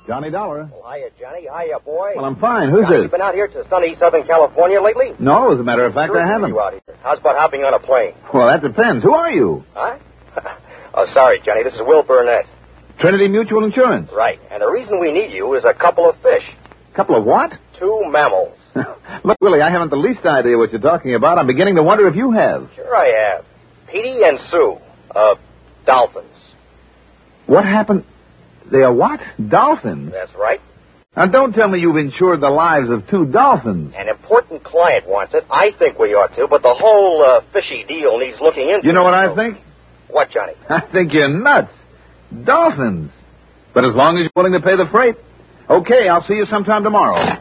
Johnny Dollar. Well, hiya, Johnny. Hiya, boy. Well, I'm fine. Who's Johnny, this? You been out here to sunny Southern California lately? No, as a matter of fact, I haven't. You out here. How's about hopping on a plane? Well, that depends. Who are you? Huh? Oh, sorry, Johnny. This is Will Burnett. Trinity Mutual Insurance. Right. And the reason we need you is a couple of fish. Couple of what? 2 mammals. Look, Willie, I haven't the least idea what you're talking about. I'm beginning to wonder if you have. Sure I have. Petey and Sue. Dolphins. What happened? They are what? Dolphins? That's right. Now, don't tell me you've insured the lives of 2 dolphins. An important client wants it. I think we ought to, but the whole fishy deal needs looking into. You know what I think? What, Johnny? I think you're nuts. Dolphins. But as long as you're willing to pay the freight. Okay, I'll see you sometime tomorrow.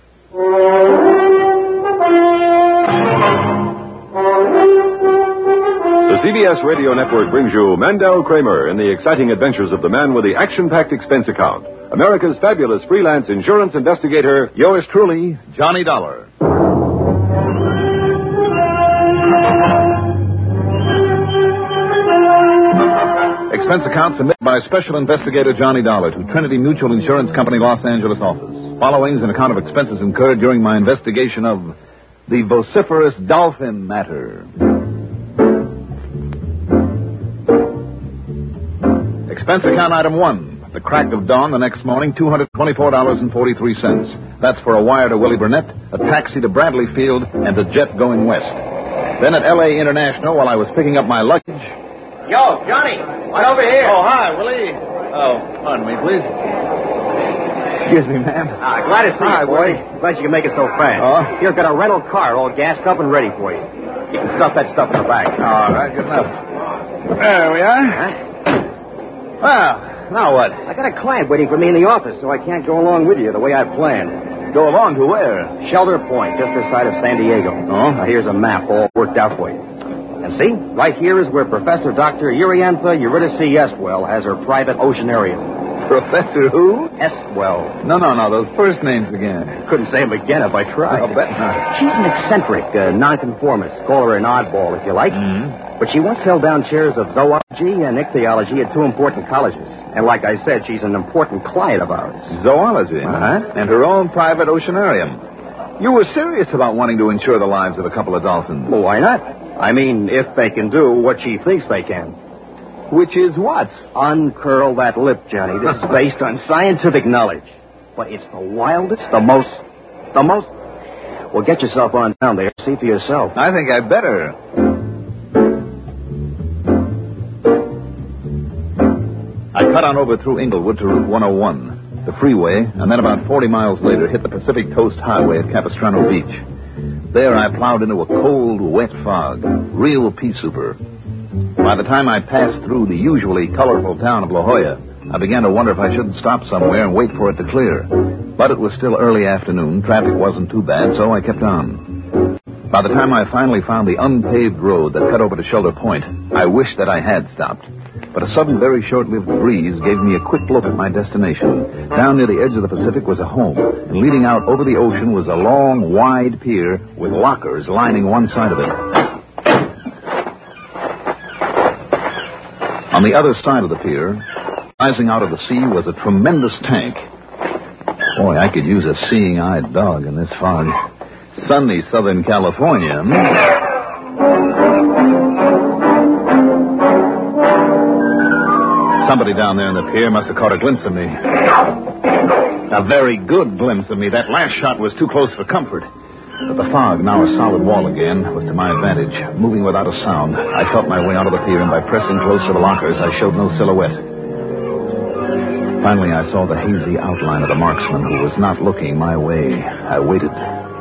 The CBS Radio Network brings you Mandel Kramer in the exciting adventures of the man with the action-packed expense account, America's fabulous freelance insurance investigator, Yours truly, Johnny Dollar. Expense account submitted by Special Investigator Johnny Dollar to Trinity Mutual Insurance Company, Los Angeles office. Following is an account of expenses incurred during my investigation of the vociferous dolphin matter. Expense account item 1. At the crack of dawn the next morning, $224.43. That's for a wire to Willie Burnett, a taxi to Bradley Field, and a jet going west. Then at L.A. International, while I was picking up my luggage... Yo, Johnny, right over here. Oh, hi, Willie. Oh, pardon me, please. Excuse me, ma'am. Glad to see you, boy. Glad you can make it so fast. Oh? Here, got a rental car all gassed up and ready for you. You can stuff that stuff in the back. All right, good enough. There we are. Huh? Well, now what? I got a client waiting for me in the office, so I can't go along with you the way I planned. Go along to where? Shelter Point, just this side of San Diego. Oh? Now, here's a map all worked out for you. And see, right here is where Professor Dr. Uriantha Eurydice Eswell has her private oceanarium. Professor who? Eswell. No, those first names again. Couldn't say them again if I tried. I'll bet not. She's an eccentric, nonconformist. Call her an oddball, if you like. Mm-hmm. But she once held down chairs of zoology and ichthyology at 2 important colleges. And like I said, she's an important client of ours. Zoology? Uh-huh. And her own private oceanarium. You were serious about wanting to insure the lives of a couple of dolphins. Well, why not? I mean, if they can do what she thinks they can. Which is what? Uncurl that lip, Johnny. This is based on scientific knowledge. But it's the wildest, the most... Well, get yourself on down there. See for yourself. I think I'd better. I cut on over through Inglewood to Route 101, the freeway, and then about 40 miles later hit the Pacific Coast Highway at Capistrano Beach. There I plowed into a cold, wet fog. Real pea souper. By the time I passed through the usually colorful town of La Jolla, I began to wonder if I shouldn't stop somewhere and wait for it to clear. But it was still early afternoon. Traffic wasn't too bad, so I kept on. By the time I finally found the unpaved road that cut over to Shelter Point, I wished that I had stopped. But a sudden, very short-lived breeze gave me a quick look at my destination. Down near the edge of the Pacific was a home, and leading out over the ocean was a long, wide pier with lockers lining one side of it. On the other side of the pier, rising out of the sea, was a tremendous tank. Boy, I could use a seeing-eyed dog in this fog. Sunny Southern California. Somebody down there in the pier must have caught a glimpse of me. A very good glimpse of me. That last shot was too close for comfort. But the fog, now a solid wall again, was to my advantage. Moving without a sound, I felt my way out of the pier, and by pressing close to the lockers, I showed no silhouette. Finally, I saw the hazy outline of the marksman who was not looking my way. I waited.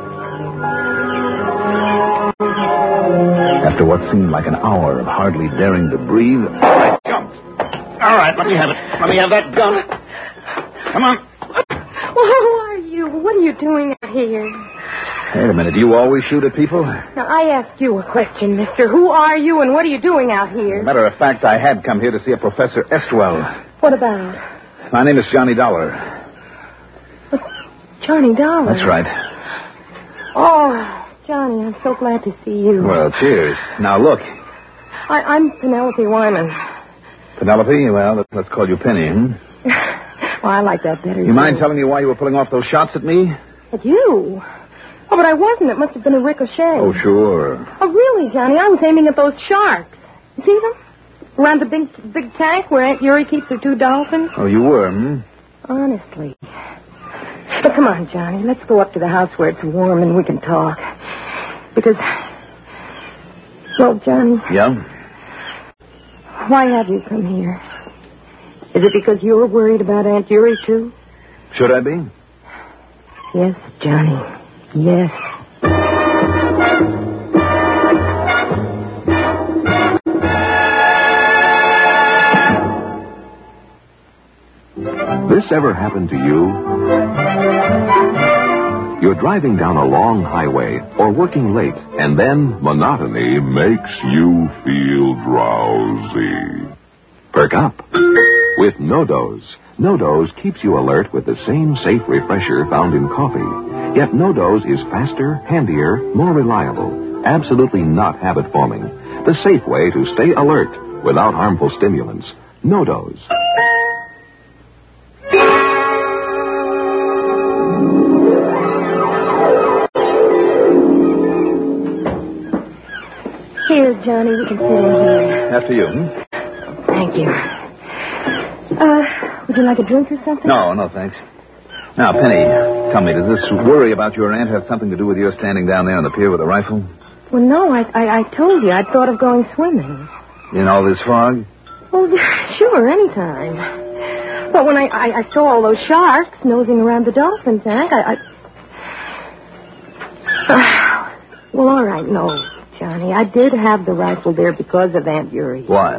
After what seemed like an hour of hardly daring to breathe, I jumped. All right, let me have it. Let me have that gun. Come on. Well, who are you? What are you doing out here? Wait a minute. Do you always shoot at people? Now, I asked you a question, mister. Who are you and what are you doing out here? Matter of fact, I had come here to see a Professor Eswell. What about? My name is Johnny Dollar. Johnny Dollar? That's right. Oh, Johnny, I'm so glad to see you. Well, cheers. Now, look. I'm Penelope Wyman. Penelope? Well, let's call you Penny, Well, I like that better. You mind telling me why you were pulling off those shots at me? At you? Oh, but I wasn't. It must have been a ricochet. Oh, sure. Oh, really, Johnny? I was aiming at those sharks. You see them? Around the big tank where Aunt Yuri keeps her 2 dolphins? Oh, you were, hmm? Honestly. But come on, Johnny. Let's go up to the house where it's warm and we can talk. Because... Well, Johnny... Yeah? Why have you come here? Is it because you're worried about Aunt Yuri, too? Should I be? Yes, Johnny. Yes. This ever happened to you? You're driving down a long highway or working late, and then monotony makes you feel drowsy. Perk up with No-Dose. No-Dose keeps you alert with the same safe refresher found in coffee. Yet No-Dose is faster, handier, more reliable, absolutely not habit-forming. The safe way to stay alert without harmful stimulants. No-Dose. Here, Johnny, we can sit in here. After you, hmm? Thank you. Would you like a drink or something? No, thanks. Now, Penny, tell me, does this worry about your aunt have something to do with your standing down there on the pier with a rifle? Well, no, I told you I'd thought of going swimming. In all this fog? Well, sure, anytime. But when I saw all those sharks nosing around the dolphin tank, well, all right, no, Johnny. I did have the rifle there because of Aunt Yuri. Why?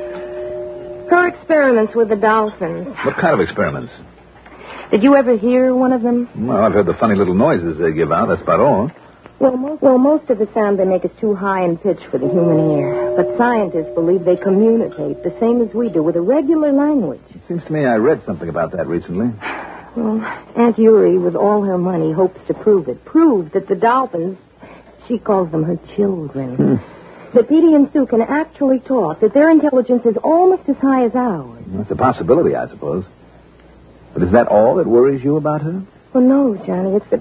Her experiments with the dolphins. What kind of experiments? Did you ever hear one of them? Well, I've heard the funny little noises they give out. That's about all. Well, most of the sound they make is too high in pitch for the human ear. But scientists believe they communicate the same as we do with a regular language. It seems to me I read something about that recently. Well, Aunt Yuri, with all her money, hopes to prove it. Prove that the dolphins, she calls them her children, that Petey and Sue can actually talk, that their intelligence is almost as high as ours. That's a possibility, I suppose. But is that all that worries you about her? Well, no, Johnny, it's that...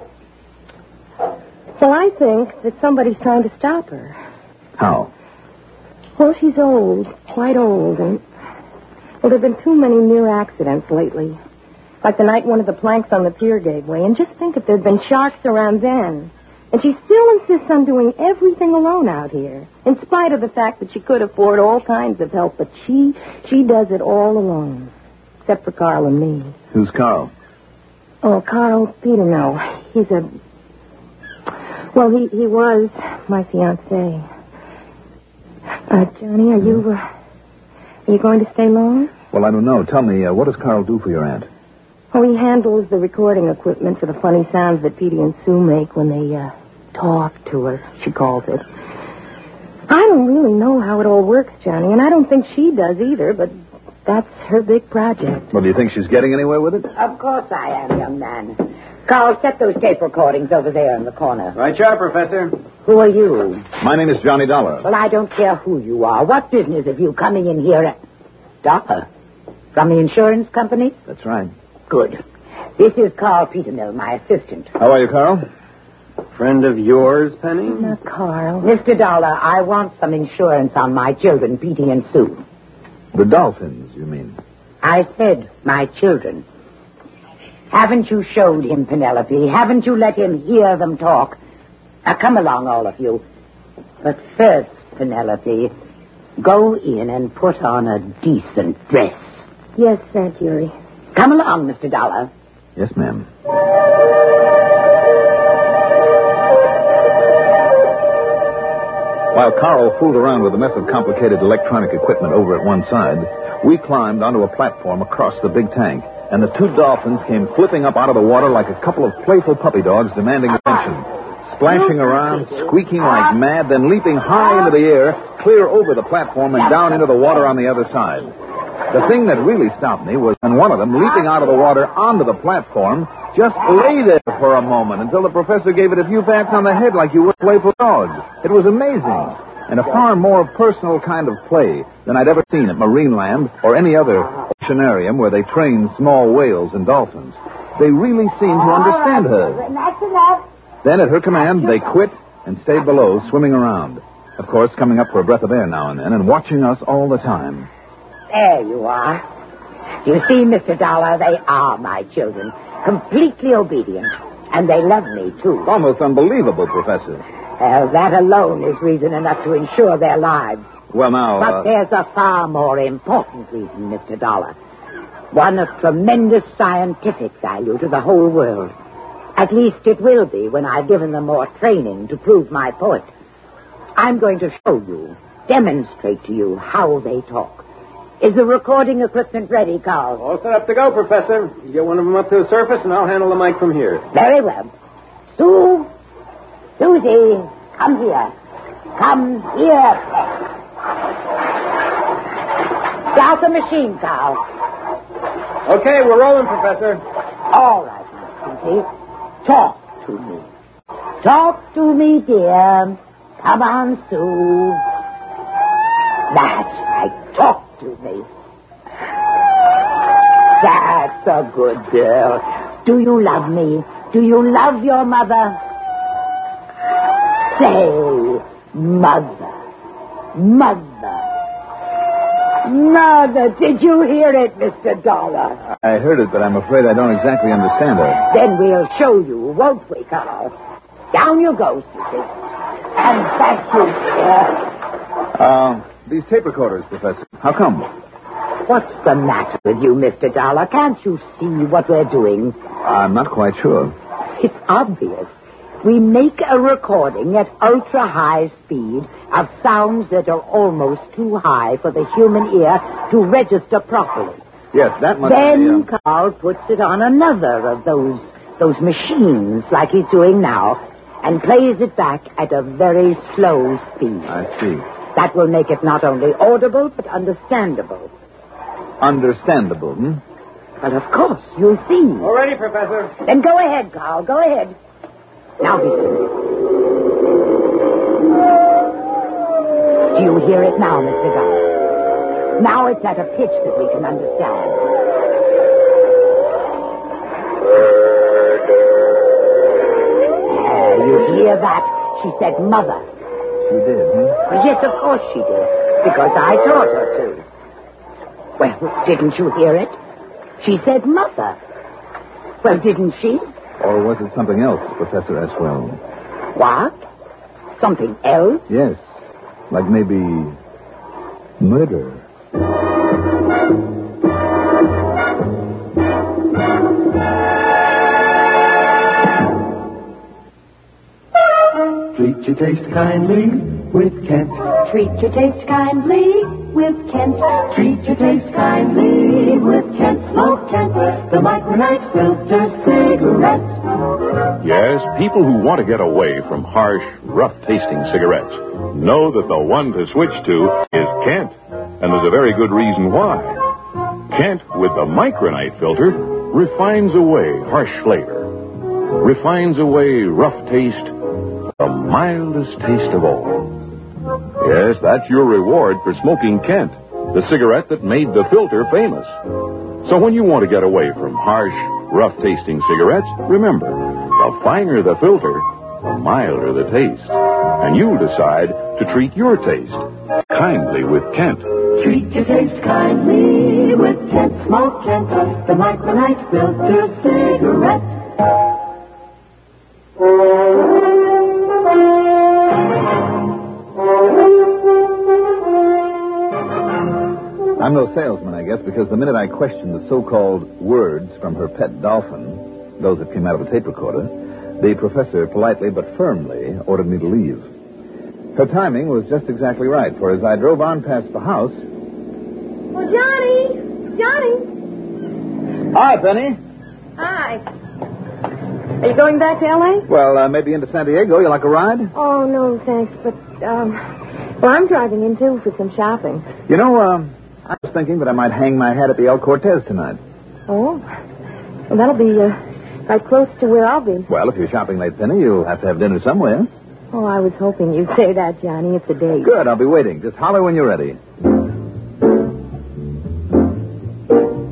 Well, I think that somebody's trying to stop her. How? Well, she's old, quite old, and... Well, there have been too many near accidents lately. Like the night one of the planks on the pier gave way. And just think if there'd been sharks around then. And she still insists on doing everything alone out here, in spite of the fact that she could afford all kinds of help. But she does it all alone, except for Carl and me. Who's Carl? Oh, Carl Peterno. He's a... Well, he was my fiancé. Johnny, are you going to stay long? Well, I don't know. Tell me, what does Carl do for your aunt? Oh, he handles the recording equipment for the funny sounds that Petey and Sue make when they, talk to her, she calls it. I don't really know how it all works, Johnny, and I don't think she does either, but that's her big project. Well, do you think she's getting anywhere with it? Of course I am, young man. Carl, set those tape recordings over there in the corner. Right, sure, Professor. Who are you? My name is Johnny Dollar. Well, I don't care who you are. What business have you coming in here? Dollar? From the insurance company? That's right. Good. This is Carl Petermill, my assistant. How are you, Carl? Friend of yours, Penny? Not Carl. Mr. Dollar, I want some insurance on my children, Petey and Sue. The dolphins, you mean? I said my children. Haven't you showed him, Penelope? Haven't you let him hear them talk? Now, come along, all of you. But first, Penelope, go in and put on a decent dress. Yes, Aunt Yuri. Come along, Mr. Dollar. Yes, ma'am. While Carl fooled around with a mess of complicated electronic equipment over at one side, we climbed onto a platform across the big tank, and the 2 dolphins came flipping up out of the water like a couple of playful puppy dogs demanding attention, splashing around, squeaking like mad, then leaping high into the air, clear over the platform and down into the water on the other side. The thing that really stopped me was when one of them, leaping out of the water onto the platform, just lay there for a moment until the professor gave it a few pats on the head like you would playful dogs. It was amazing, and a far more personal kind of play than I'd ever seen at Marineland or any other oceanarium where they train small whales and dolphins. They really seemed to understand her. That's enough. Then, at her command, they quit and stayed below, swimming around. Of course, coming up for a breath of air now and then, and watching us all the time. There you are. You see, Mr. Dollar, they are my children. Completely obedient. And they love me, too. It's almost unbelievable, Professor. Well, that alone is reason enough to insure their lives. Well, now... But there's a far more important reason, Mr. Dollar. One of tremendous scientific value to the whole world. At least it will be when I've given them more training to prove my point. I'm going to show you, demonstrate to you how they talk. Is the recording equipment ready, Carl? All set up to go, Professor. You get one of them up to the surface, and I'll handle the mic from here. Very well. Susie, come here. Come here, pet. Start the machine, Carl. Okay, we're rolling, Professor. All right, Miss Susie. Talk to me. Talk to me, dear. Come on, Sue. That's right. Talk to me. That's a good girl. Do you love me? Do you love your mother? Say, mother. Mother. Mother, did you hear it, Mr. Dollar? I heard it, but I'm afraid I don't exactly understand her. Then we'll show you, won't we, Carl? Down you go, Susie. And thank you, dear. These tape recorders, Professor. How come? What's the matter with you, Mr. Dollar? Can't you see what we're doing? I'm not quite sure. It's obvious. We make a recording at ultra-high speed of sounds that are almost too high for the human ear to register properly. Yes, that must Then be... Carl puts it on another of those machines like he's doing now and plays it back at a very slow speed. I see. That will make it not only audible but understandable. Understandable, hmm? Well, of course, you'll see. All ready, Professor. Then go ahead, Carl. Go ahead. Now be still. Do you hear it now, Mr. Dollar? Now it's at a pitch that we can understand. You hear that? She said mother. She did, huh? Well, yes, of course she did. Because I taught her to. Well, didn't you hear it? She said mother. Well, didn't she? Or was it something else, Professor Eswell? What? Something else? Yes. Like maybe... murder. Treat your taste kindly with Kent. Treat your taste kindly with Kent. Treat your taste kindly with Kent. Smoke Kent, the Micronite filter cigarette. Yes, people who want to get away from harsh, rough-tasting cigarettes know that the one to switch to is Kent. And there's a very good reason why. Kent, with the Micronite filter, refines away harsh flavor, refines away rough taste, the mildest taste of all. Yes, that's your reward for smoking Kent, the cigarette that made the filter famous. So when you want to get away from harsh, rough-tasting cigarettes, remember, the finer the filter, the milder the taste. And you decide to treat your taste kindly with Kent. Treat your taste kindly with Kent. Smoke Kent, the Micronite filter cigarette. I'm no salesman, I guess, because the minute I questioned the so-called words from her pet dolphin, those that came out of a tape recorder, the professor politely but firmly ordered me to leave. Her timing was just exactly right, for as I drove on past the house... Oh, Johnny! Johnny! Hi, Penny. Hi. Are you going back to L.A.? Well, maybe into San Diego. You like a ride? Oh, no, thanks. But, well, I'm driving in, too, for some shopping. You know, I was thinking that I might hang my hat at the El Cortez tonight. Oh? Well, that'll be right close to where I'll be. Well, if you're shopping late, Penny, you'll have to have dinner somewhere. Oh, I was hoping you'd say that, Johnny. It's a date. Good, I'll be waiting. Just holler when you're ready.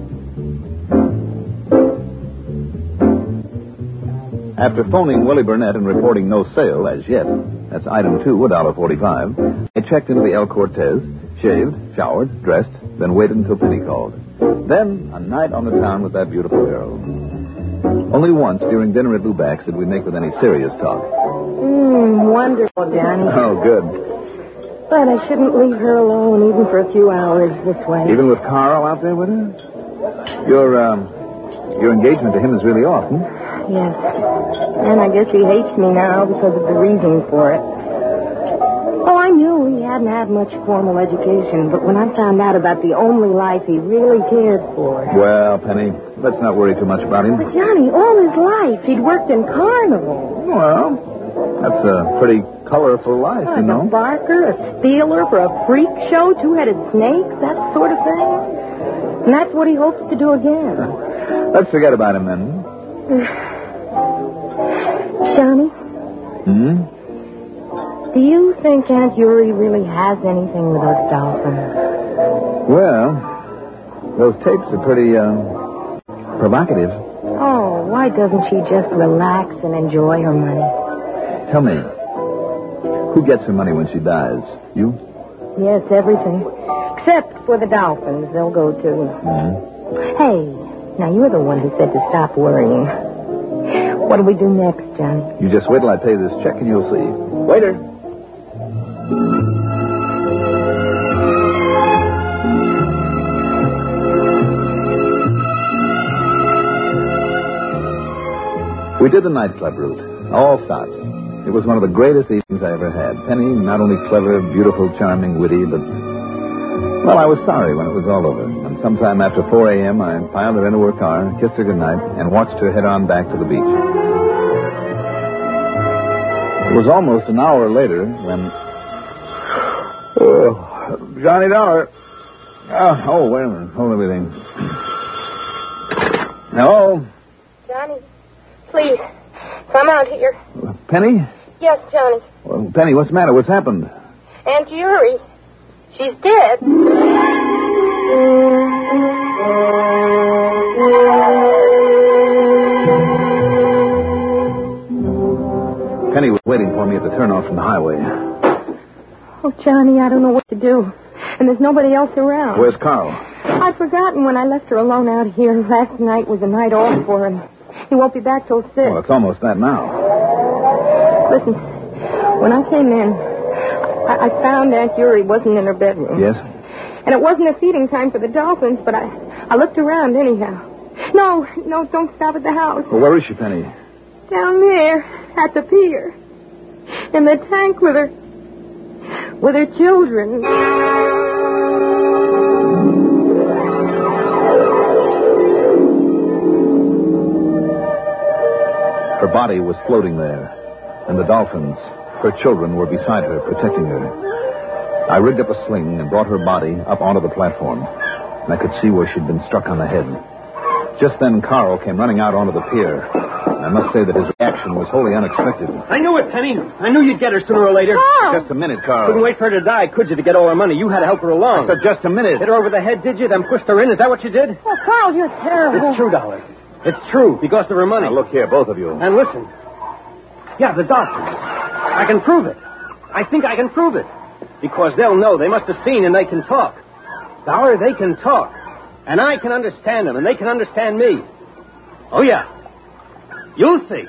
After phoning Willie Burnett and reporting no sale as yet, that's item 2, $1.45, I checked into the El Cortez, shaved, showered, dressed, then waited until Penny called. Then, a night on the town with that beautiful girl. Only once during dinner at Luback's did we make with any serious talk. Wonderful, Johnny. Oh, good. But I shouldn't leave her alone even for a few hours this way. Even with Carl out there with her? Your engagement to him is really off, hmm? Yes. And I guess he hates me now because of the reason for it. Oh, I knew he hadn't had much formal education, but when I found out about the only life he really cared for... Well, Penny, let's not worry too much about him. But, Johnny, all his life, he'd worked in carnival. Well, that's a pretty colorful life, you know. A barker, a stealer for a freak show, two-headed snakes, that sort of thing. And that's what he hopes to do again. Let's forget about him, then. Johnny? Hmm? Do you think Aunt Yuri really has anything with those dolphins? Well, those tapes are pretty, provocative. Oh, why doesn't she just relax and enjoy her money? Tell me, who gets her money when she dies? You? Yes, everything. Except for the dolphins. They'll go, too. Mm-hmm. Hey, now you're the one who said to stop worrying. What do we do next, Johnny? You just wait till I pay this check and you'll see. Waiter. We did the nightclub route, all stops. It was one of the greatest evenings I ever had. Penny, not only clever, beautiful, charming, witty, but... Well, I was sorry when it was all over. And sometime after 4 a.m., I piled her into her car, kissed her goodnight, and watched her head on back to the beach. It was almost an hour later when... Oh, Johnny Dollar. Oh, wait a minute. Hold everything. Hello? Johnny, please, come out here. Penny? Yes, Johnny. Well, Penny, what's the matter? What's happened? Aunt Yuri. She's dead. Penny was waiting for me at the turnoff from the highway. Oh, Johnny, I don't know what to do. And there's nobody else around. Where's Carl? I'd forgotten when I left her alone out here. Last night was a night off for him. He won't be back till 6. Well, it's almost that now. Listen, when I came in, I found Aunt Yuri wasn't in her bedroom. Yes? And it wasn't a feeding time for the dolphins, but I looked around anyhow. No, don't stop at the house. Well, where is she, Penny? Down there, at the pier. In the tank with her children. Her body was floating there, and the dolphins, her children, were beside her, protecting her. I rigged up a sling and brought her body up onto the platform, and I could see where she'd been struck on the head. Just then, Carl came running out onto the pier. I must say that his reaction was wholly unexpected. I knew it, Penny. I knew you'd get her sooner or later. Carl! Just a minute, Carl. Couldn't wait for her to die, could you, to get all her money? You had to help her along. I said just a minute. Hit her over the head, did you? Then pushed her in. Is that what you did? Oh, Carl, you're terrible. It's true, Dollar. It's true, because of her money. Now, look here, both of you. And listen. Yeah, the doctors. I can prove it. I think I can prove it. Because they'll know. They must have seen and they can talk. Dollar, they can talk. And I can understand them, and they can understand me. Oh, yeah. You'll see.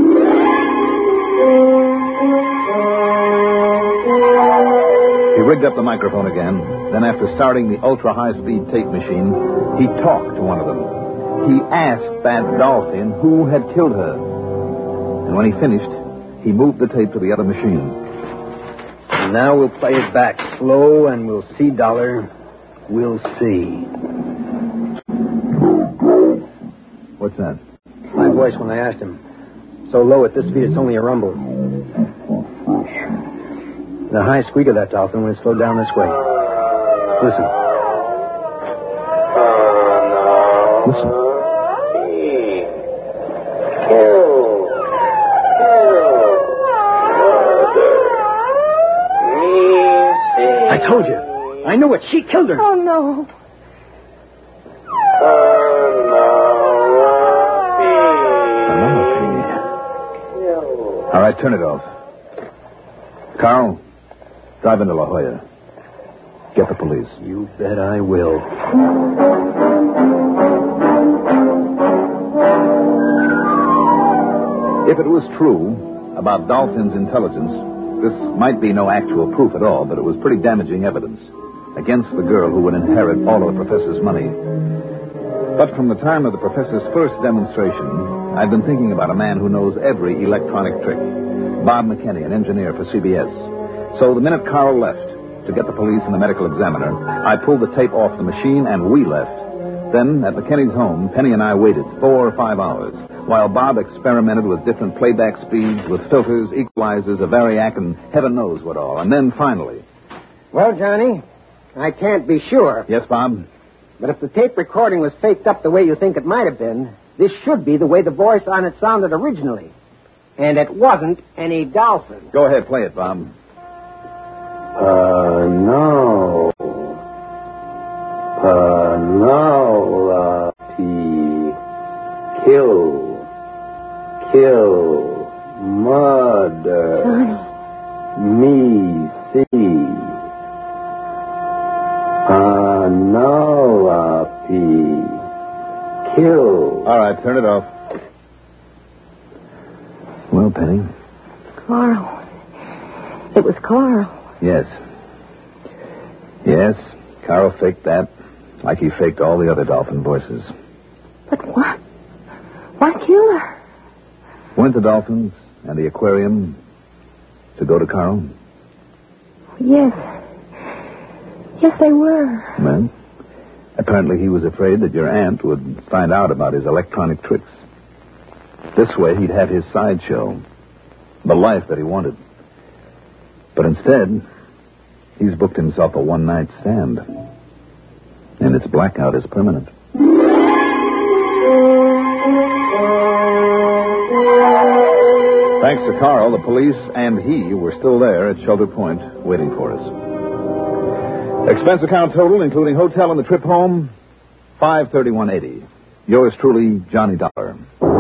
He rigged up the microphone again. Then, after starting the ultra-high-speed tape machine, he talked to one of them. He asked that dolphin who had killed her. And when he finished, he moved the tape to the other machine. And now we'll play it back slow, and we'll see, Dollar. We'll see. What's that? My voice when I asked him. So low at this speed, it's only a rumble. The high squeak of that dolphin when it slowed down this way. Listen. Listen. I told you. I knew it. She killed her. Oh, no. right, turn it off. Carl, drive into La Jolla. Get the police. You bet I will. If it was true about Dolphin's intelligence, this might be no actual proof at all, but it was pretty damaging evidence against the girl who would inherit all of the professor's money. But from the time of the professor's first demonstration, I've been thinking about a man who knows every electronic trick. Bob McKinney, an engineer for CBS. So the minute Carl left to get the police and the medical examiner, I pulled the tape off the machine and we left. Then, at McKinney's home, Penny and I waited 4 or 5 hours while Bob experimented with different playback speeds, with filters, equalizers, a variac, and heaven knows what all. And then finally... Well, Johnny, I can't be sure. Yes, Bob? But if the tape recording was faked up the way you think it might have been, this should be the way the voice on it sounded originally. And it wasn't any dolphin. Go ahead, play it, Bob. No. Kill, murder, me, see. Kill. All right, turn it off. Well, Penny? Carl. It was Carl. Yes. Yes, Carl faked that, like he faked all the other dolphin voices. But what? Why kill her? Weren't the dolphins and the aquarium to go to Carl? Yes. Yes, they were. Well, apparently he was afraid that your aunt would find out about his electronic tricks. This way he'd have his sideshow, the life that he wanted. But instead, he's booked himself a one-night stand. And its blackout is permanent. Thanks to Carl, the police and he were still there at Shelter Point waiting for us. Expense account total, including hotel and the trip home, $531.80. Yours truly, Johnny Dollar.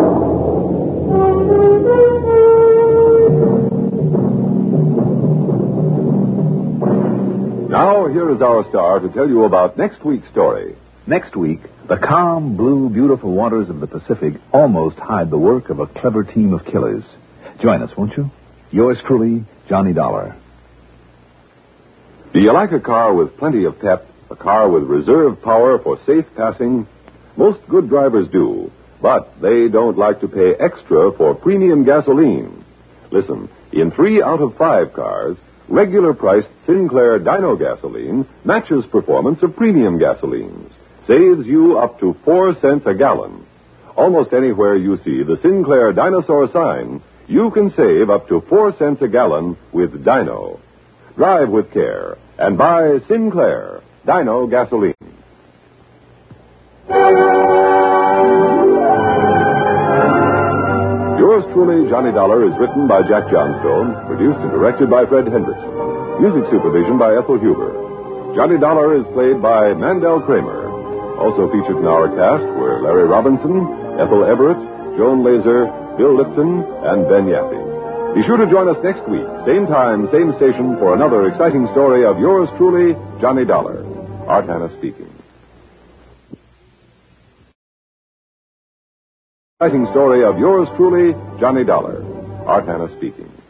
Now, here is our star to tell you about next week's story. Next week, the calm, blue, beautiful waters of the Pacific almost hide the work of a clever team of killers. Join us, won't you? Yours truly, Johnny Dollar. Do you like a car with plenty of pep, a car with reserve power for safe passing? Most good drivers do, but they don't like to pay extra for premium gasoline. Listen, in 3 out of 5 cars, regular-priced Sinclair Dino gasoline matches performance of premium gasolines, saves you up to 4 cents a gallon. Almost anywhere you see the Sinclair Dinosaur sign, you can save up to 4 cents a gallon with Dino. Drive with care and buy Sinclair Dino gasoline. Yours truly, Johnny Dollar, is written by Jack Johnstone, produced and directed by Fred Hendrickson. Music supervision by Ethel Huber. Johnny Dollar is played by Mandel Kramer. Also featured in our cast were Larry Robinson, Ethel Everett, Joan Laser, Bill Lipton, and Ben Yaffe. Be sure to join us next week, same time, same station, for another exciting story of yours truly, Johnny Dollar. Art Hanna speaking. Exciting story of yours truly, Johnny Dollar. Art Hanna speaking.